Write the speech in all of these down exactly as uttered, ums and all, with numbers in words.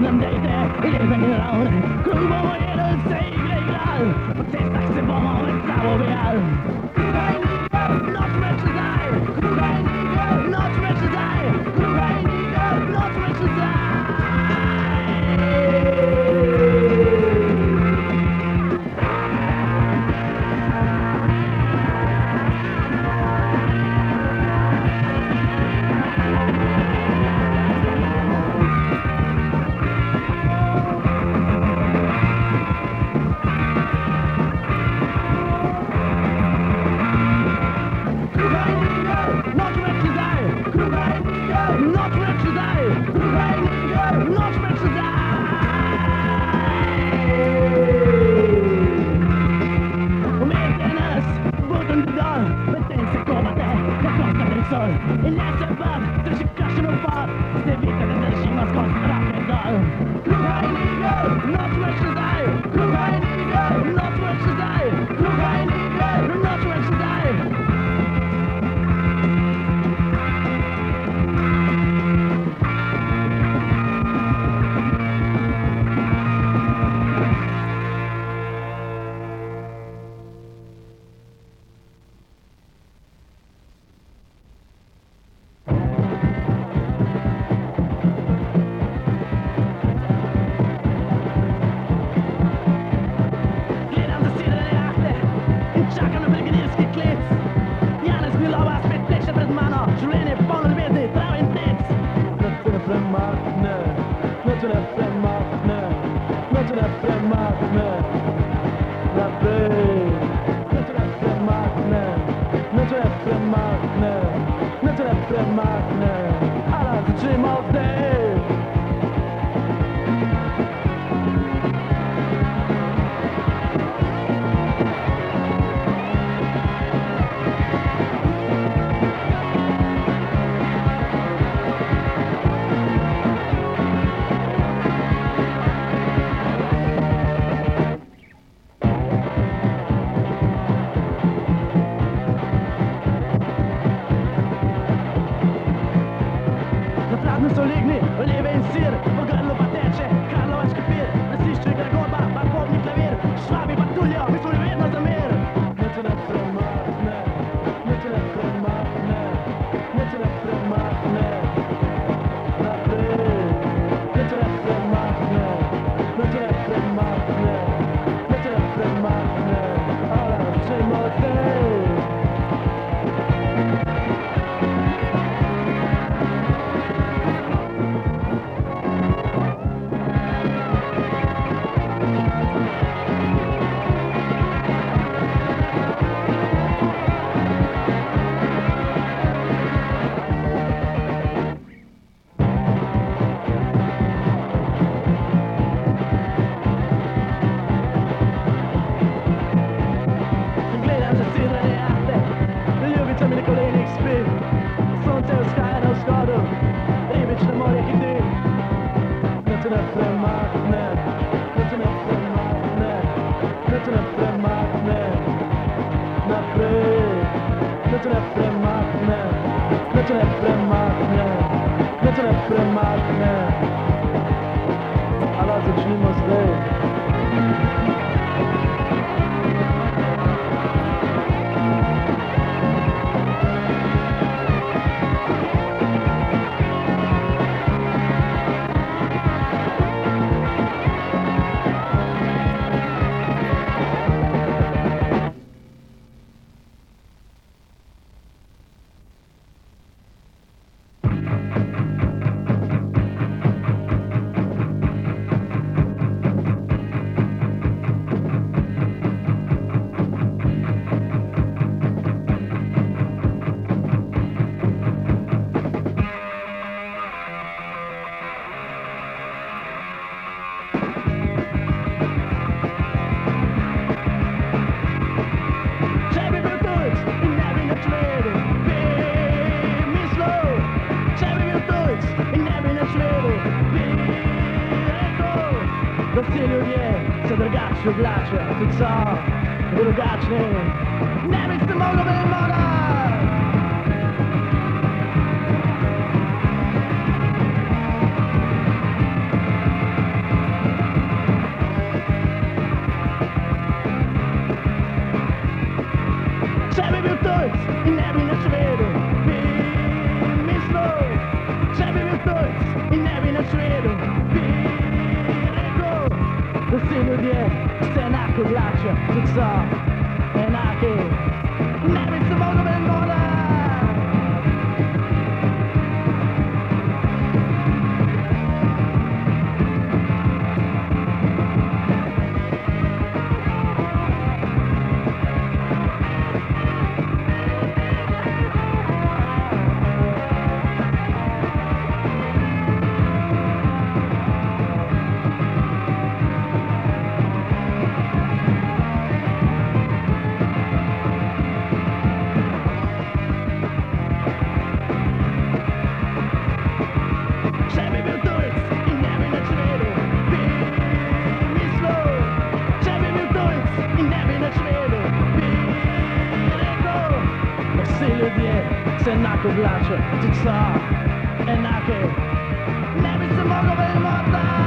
nam dejte, lepen in ravn, kruh bomo jedli, se igre igral, po cestah se bomo med sabo bejal. Kruha in iger, noč več nazaj, kruha in iger, noč več nazaj, kruha in iger, noč več nazaj. In ne se bam, drži kakšen upad, zdaj vidite, da držimo skozi rock and roll. Kruha in iger, noč več nazaj, kruha in iger, noč več nazaj, kruha in iger, noč več nazaj. Oblačia, tudi so drugačni, ne bi se moglo biti moda. nič vedel, bi rekel, da vsi ljudje se enako oblačijo, kot so enaki. Ne bi se mogel več modati. Se enako oblačijo, tudi so enake. Ne bi se mogel več motati.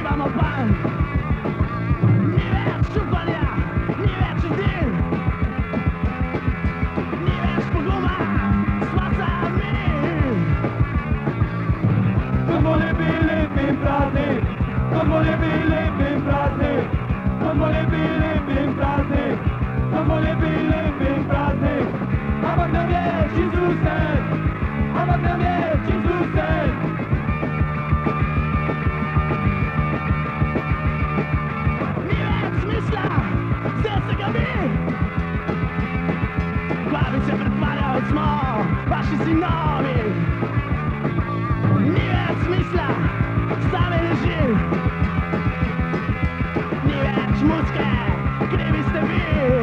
Šibamo pan, ni več upanja, ni več idil, ni več poguma, sva sami. Kot bo lepi, lepi praznik, kot bo lepi, lepi praznik, kot bo lepi, lepi praznik, kot bo lepi, lepi praznik. Ampak nam je čisto vse, ampak nam je čisto vse. Ni več smisla, vse se ga mi. V glavi se pretvarjal smo, vaši sinovi. Ni več smisla, sami leži. Ni več muske, krivi ste vi.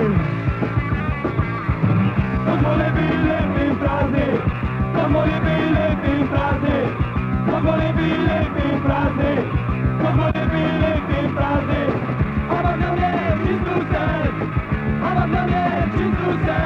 Kot bo lepi, lepi praznik, kot bo lepi, lepi praznik, kot bo lepi, lepi praznik, kot bo lepi, lepi praznik. Ampak nam je čisto vse, ampak nam je čisto vse.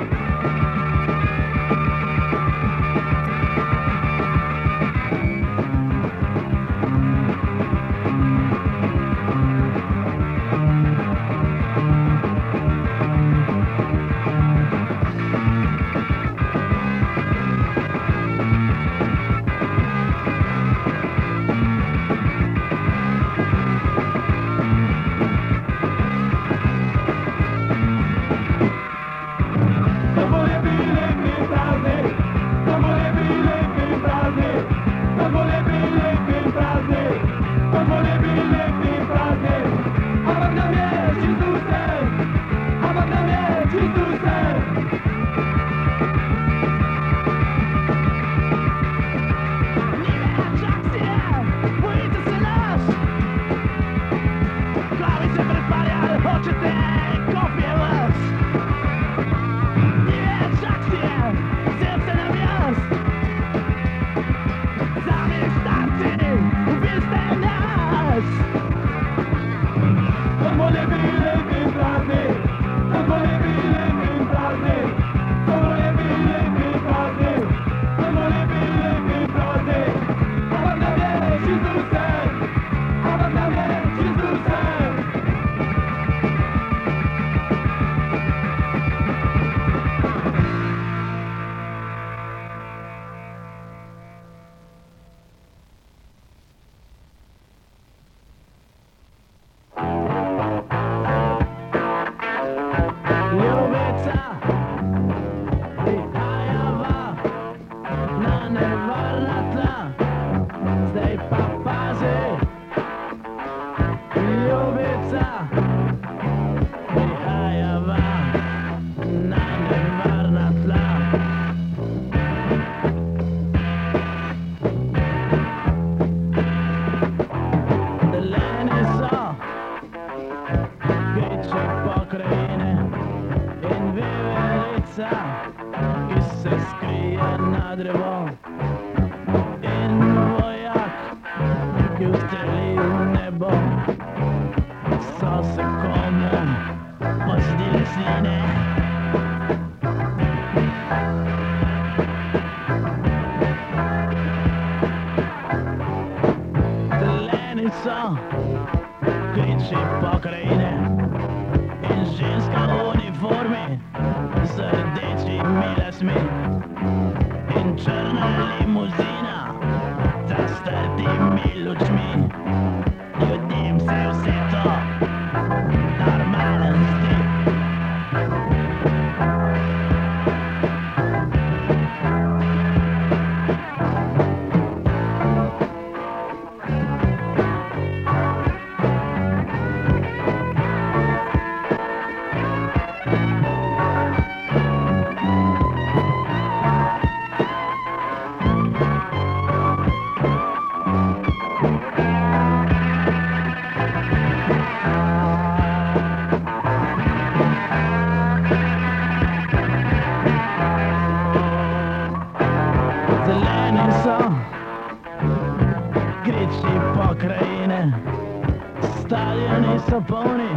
Stadioni so polni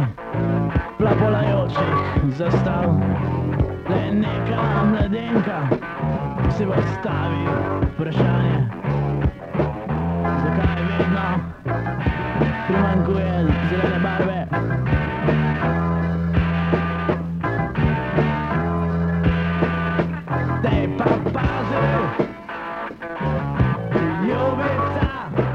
plapolajočih zastav. Le neka mladenka si postavi vprašanje, zakaj vedno primanjkuje zelene barve. Dej pa pazi, ljubica,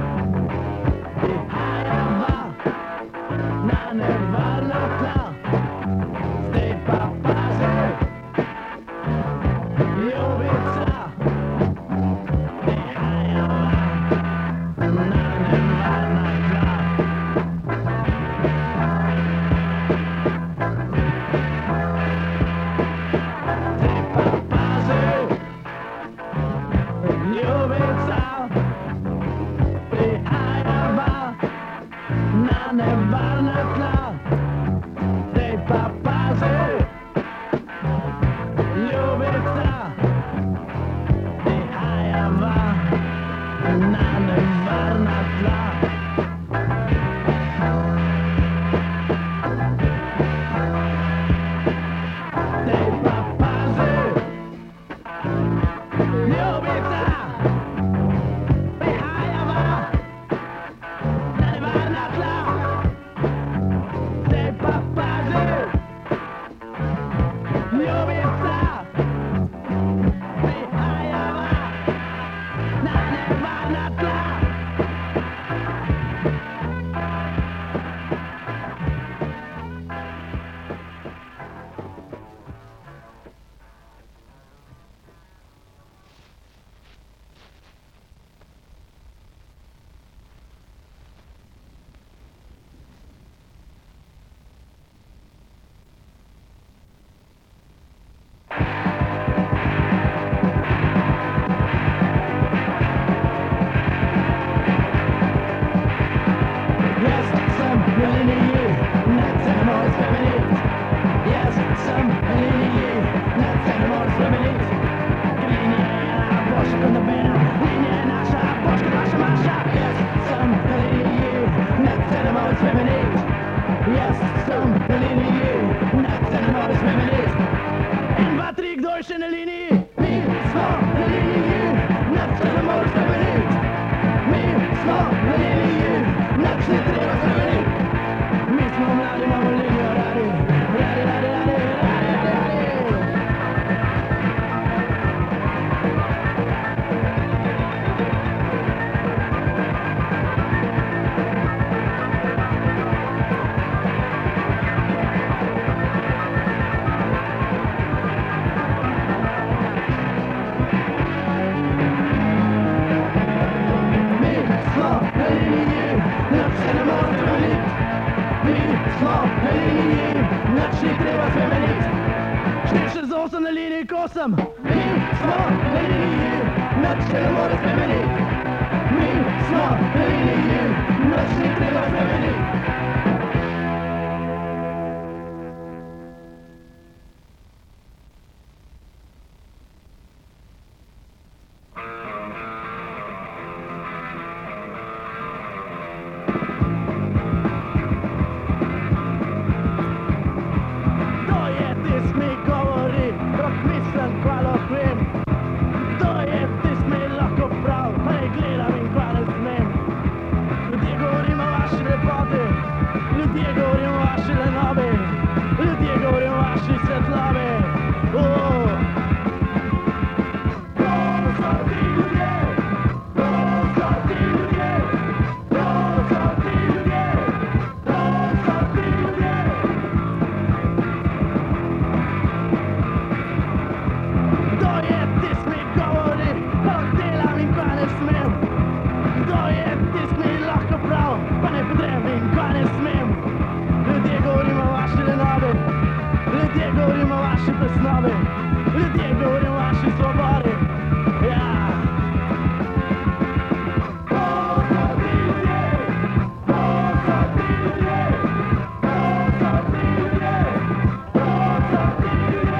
prihajava na nevarna tla. Zdaj pa pazi, ljubica, prihajava na nevarna tla. Zdaj pa pazi, ljubica, prihajava na nevarna tla. Zdaj pa pazi, ljubica, prihajava na nevarna tla. Zdaj pa pazi, ljubica, prihajava na nevarna tla. Zdaj pa pazi, ljubica, prihajava na nevarna tla. Jaz sem na liniji, ne se ne morem spremeniti. Jaz sem na liniji, ne se ne morem spremeniti. Linija je ena, boljša kot nobena. Linija je naša, boljša kot vaša maša. Jaz sem na liniji, ne se ne morem spremeniti. Jaz sem na liniji, ne se ne morem spremeniti. En, dva, tri, kdo je še na liniji? Mi smo na liniji, ne se ne morem spremeniti. Mi smo na liniji, nič ne treba spremeniti. Mi smo mladi, imamo linijo radi. Radi, radi, radi, radi, radi, radi. Mi smo na liniji, nič se ne more spremeniti. Mi smo na liniji, nič ni treba spremeniti. Štiri, šest, osem na liniji, ko sem. Mi smo na liniji, nič se ne more spremeniti. Mi smo na liniji, nič ni treba spremeniti. Kdo je tisti, mi govori, krok mislim, hvalo krem? Kdo je tisti, mi lahko prav, pa ne gledam in kva ne smem? Ljudje govorimo o vaši lepoti, ljudje govorimo o vaši lenobi, ljudje govorimo o vaši svetlobi. Oh. To so ti ljudje, to so ti ljudje, to so ti ljudje, to so ti ljudje. Kdo je tisti, mi govori, pa delam in kva ne smem? Kdo je tisti, mi lahko prav, pa ne podrem in kva ne smem? Ljudje govorimo o vaši lenobi, ljudje govorimo o vaši presnobi, ljudje govorimo o vaši svobodi. Ja. To so ti ljudje, to so ti ljudje, to so ti ljudje, to so ti ljudje.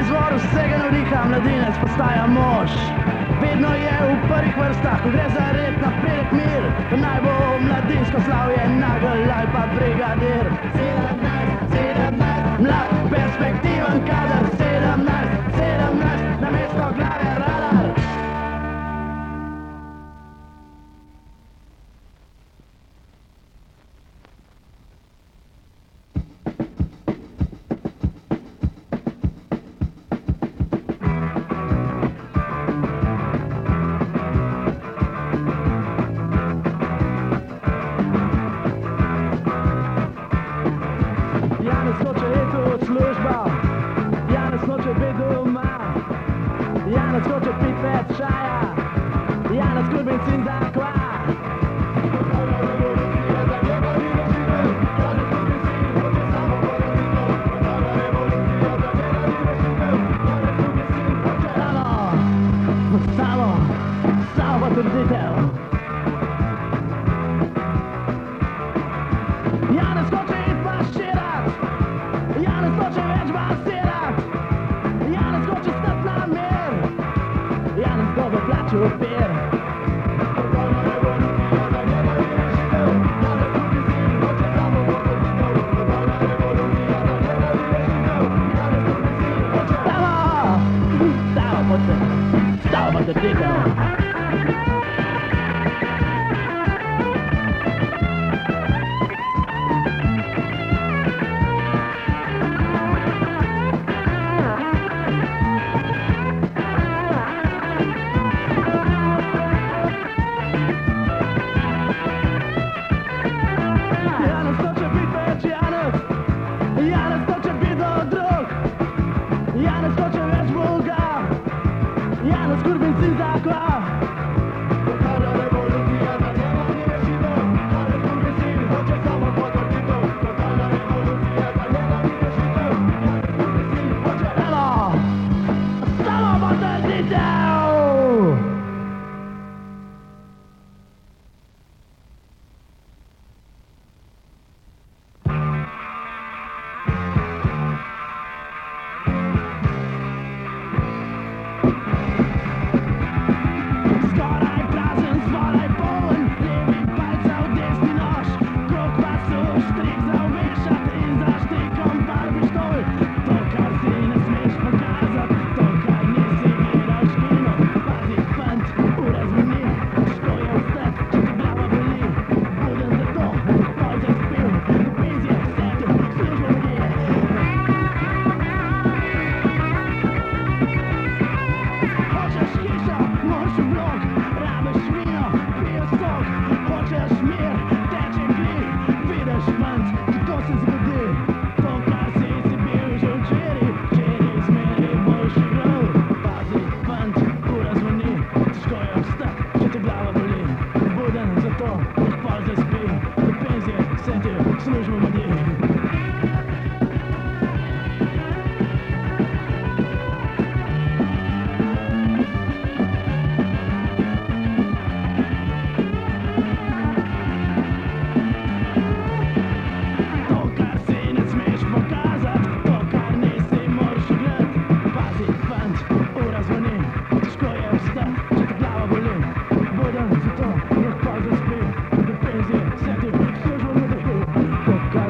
izvor vsega navdiha, mladinec postaja mož. Vedno je v prvih vrstah, ko gre za red, napredek, mir. Naj bo mladinsko slavje, nagel ali pa brigadir. Sedemnajst, sedemnajst, mlad, perspektiven kader. Sedemnajst, sedemnajst, namesto glave radar. Janez hoče iti v službo, Janez hoče biti doma, Janez hoče piti več čaja, Janez kur bencin za kva. Samo, samo, samo potrditev. Janez hoče iti maširat, Janez hoče več basirat, Janez hoče stati na mir, Janez bo v plaču upir. Stavo, stavo potrditev. Janez hoče biti več Janez, Janez hoče biti drug, Janez hoče več Boga, Janez kur bencin za kva. Totalna revolucija, za njega ni rešitev, Janez kur bencin hoče samo potrditev. Totalna revolucija, za njega ni rešitev, Janez kur bencin hoče eno, samo potrditev. Zgoraj prazen, zgoraj poln, levi palca v desni nož, krog pasu, štrik za obešat in za štikom par pištol. To, kar si ne smeš pokazat, to, kar nisi videl v škinu. Pazi, fant, ura zvoni, težko je vstat, če ti glava boli. Buden za to, pol zaspil, do penzije setil, službo ljudje. Hočeš hišo, moraš v blok, rabiš vino, piješ sok. Hočeš mir, teče kri, vidiš fant, kako se zgodi. To, kar si si bil že včeraj, včeraj zmeraj boš igral. Pazi, fant, ura zvoni, težko je vstat, če te glava boli. Buden za to, nek pol zaspi, do penzije setil, službo ljudje. To, kar si ne smeš pokazat, to, kar nisi moraš igrat. Pazi, fant, ura zvoni, težko je vstat, če te glava boli. Buden za to, nek pol zaspi, do penzije setil, službo ljudje. To, kar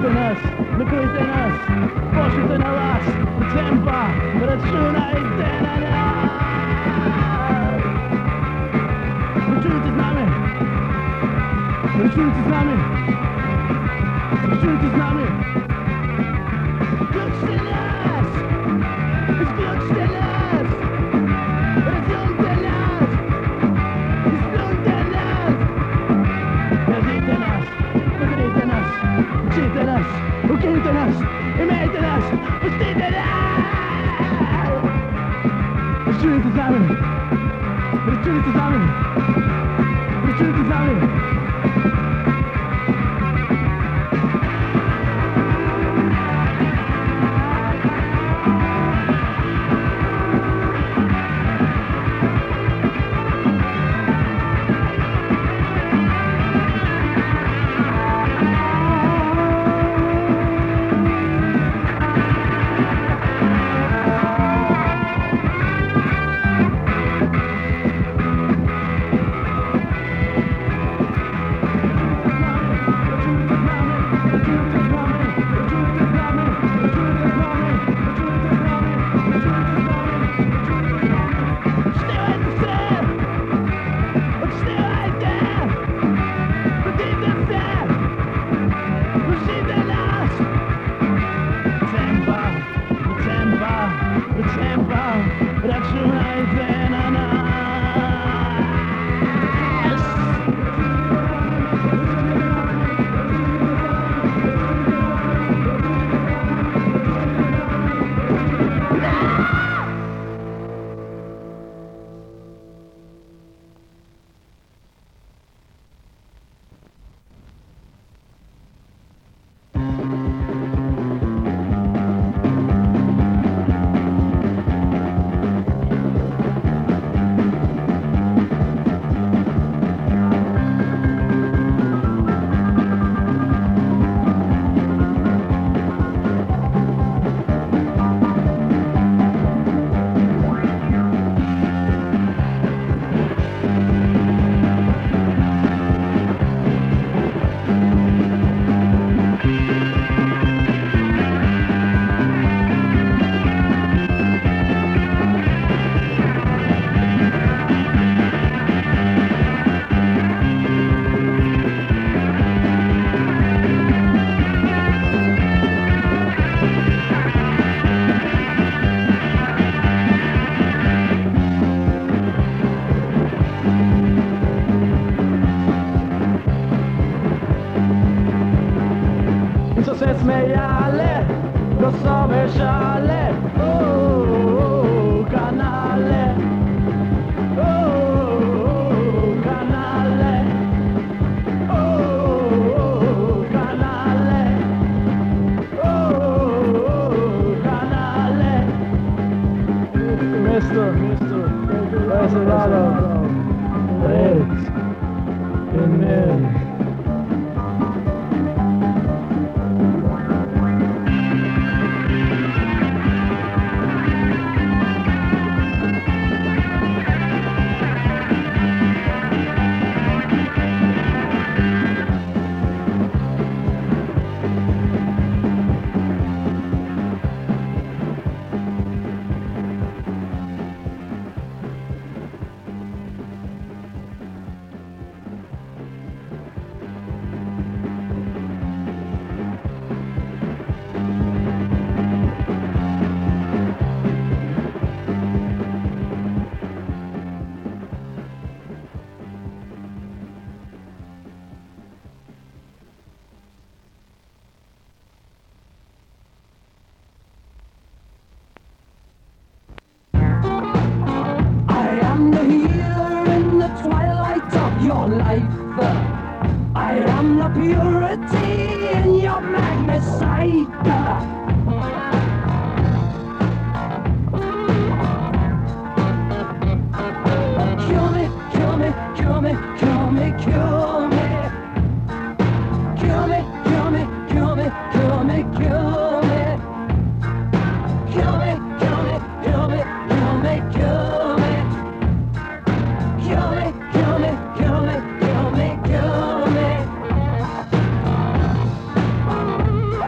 skiten nas, med skiten nas, forskjuten av oss, med tempa, med reaksjoner i denne natt. The truth is not me. The truth is not me. The truth is not me. Glückstellers! It's Glückstellers! It's Glückstellers! It's Glückstellers! Wer sieht denn das? Wer sieht denn das? Wer sieht denn das? Wo geht denn das? Wer mäht denn das? Wo steht denn das? The truth is not me. The truth is not me. The truth is not me. Ses mig alle, då sa vi Charlie. Oh, kanale. Oh, kanale. Oh, kanale. Oh, kanale. Mister, mister, Reservado. Red. Amen. I am the purity in your magnesite. Kill me, kill me, kill me, kill me, kill me. Kill me, kill me, kill me, kill me, kill me. Kill me, kill me, kill me, kill me, kill me. Kill me, kill me, kill me, kill me, kill me.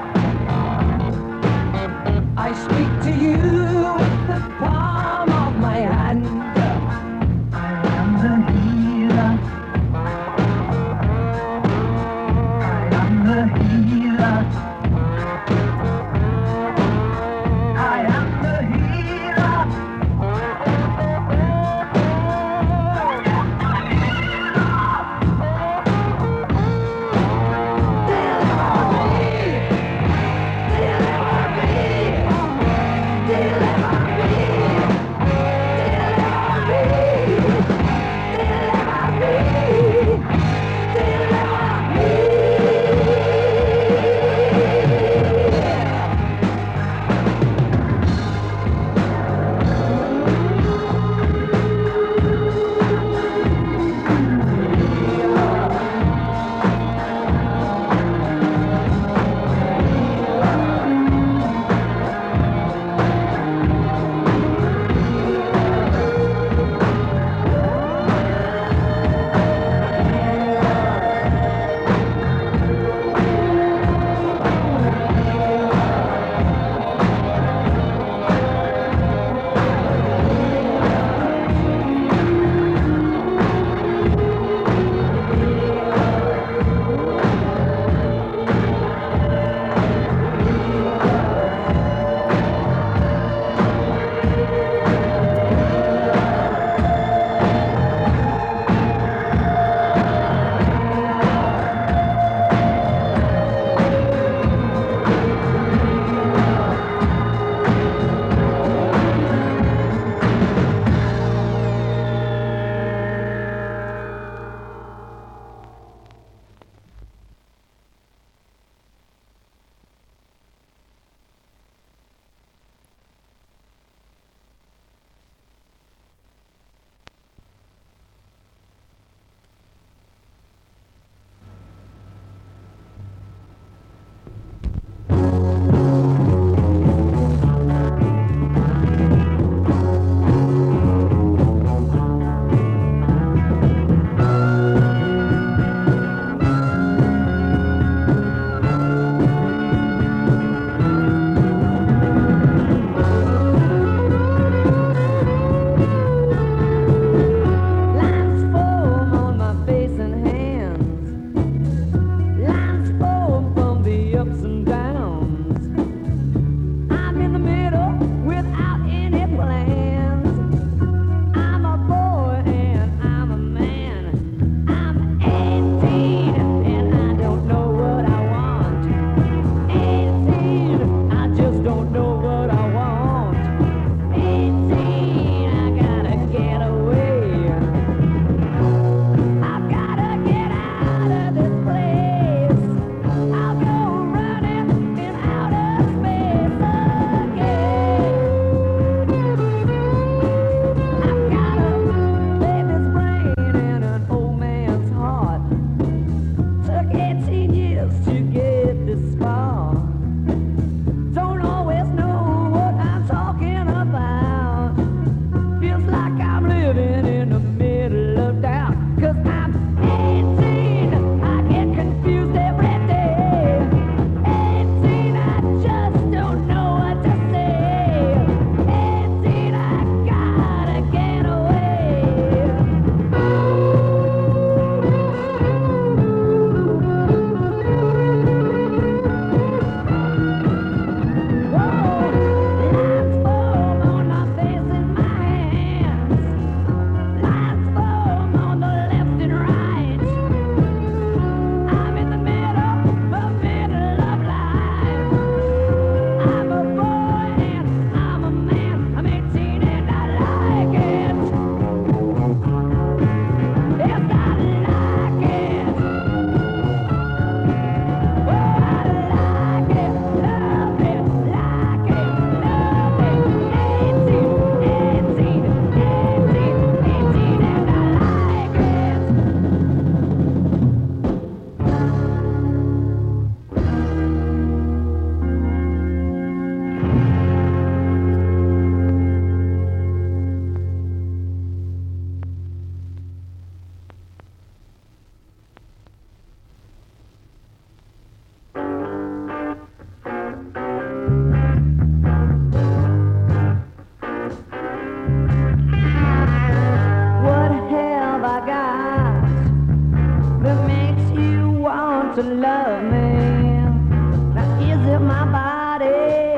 my body,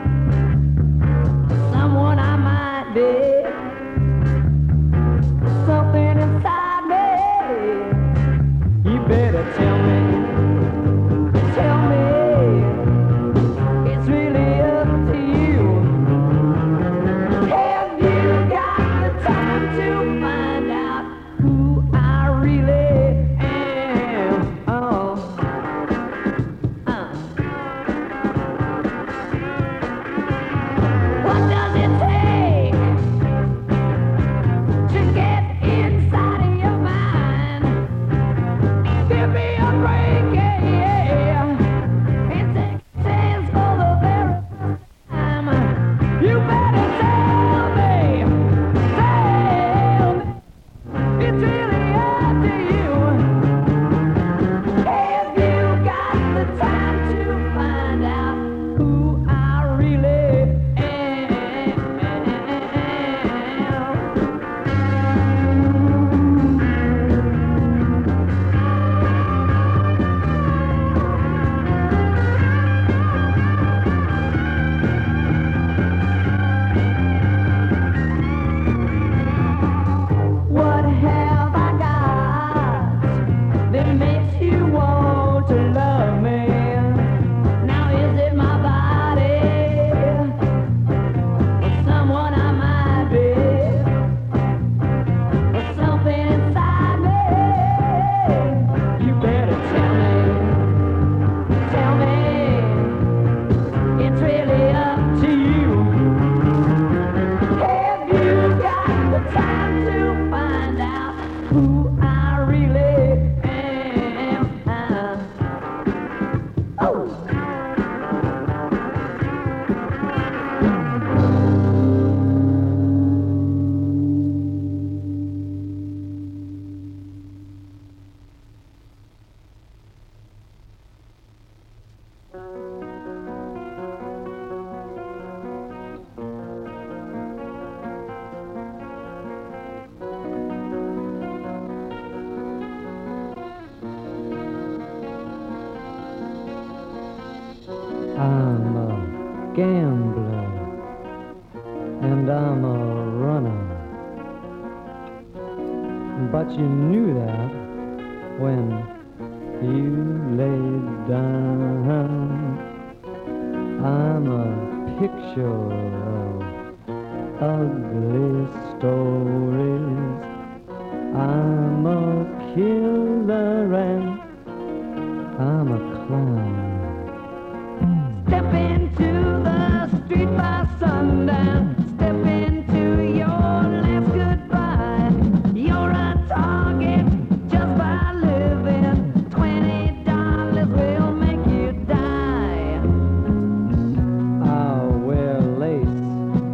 someone I might be, something inside me. You better tell me, tell me, it's really up to you. Have you got the time to find out who I really am? Oh, uh. What does it take to get inside of your mind? Give me a break, yeah, yeah, and take a chance for the very first time. You better tell me, tell me, it's really up to you. Have you got the time to find out who I really am? What have I got that makes you want to love me? Now is it my body or someone I might be or something inside me? You better tell me, tell me, it's really up to you. Have you got the time to find out who I really am? Oh. I'm a gambler and I'm a runner, but you knew that when you laid down. I'm a picture of ugly stories. I'm a killer and I'm a clown. Step into the street by sundown. Step into your last goodbye. You're a target just by living. Twenty dollars will make you die. I wear lace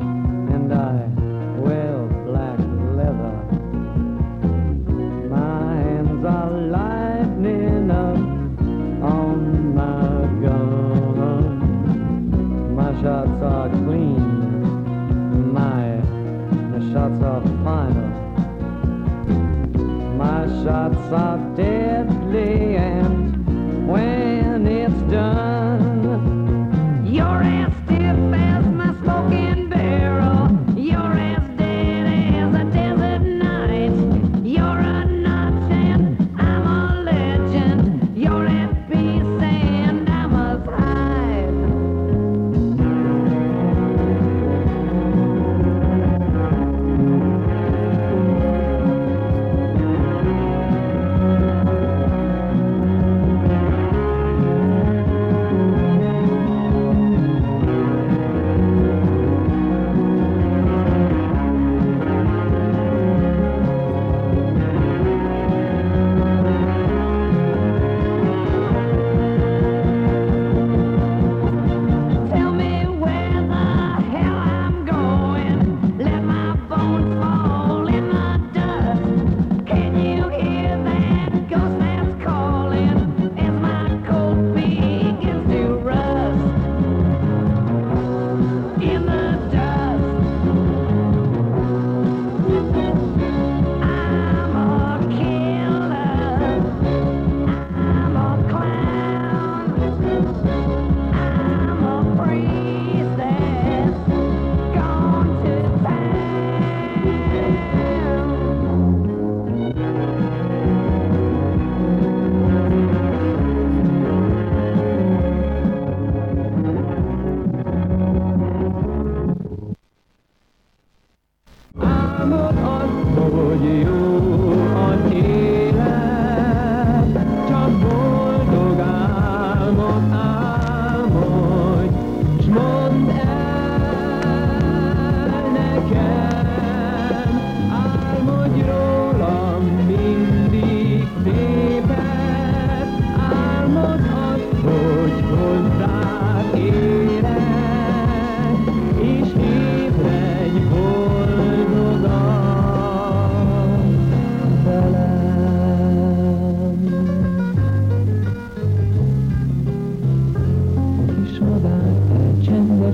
and I wear black leather. My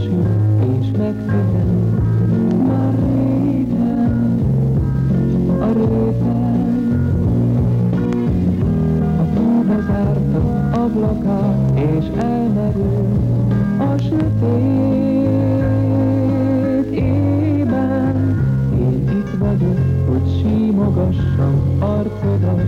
sül és megfigyel. Már régen, a réten, a fű bezárta ablakát, és elmerül a sötét ében. Én itt vagyok, hogy símogassam arcodat,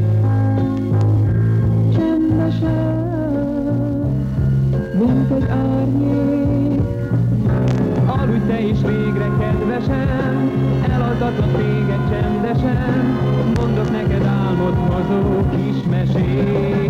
csendesen, mint egy árnyék. Aludj te is végre, kedvesen, elaltatlak téged csendesen, mondok neked álmodhozó kis mesét.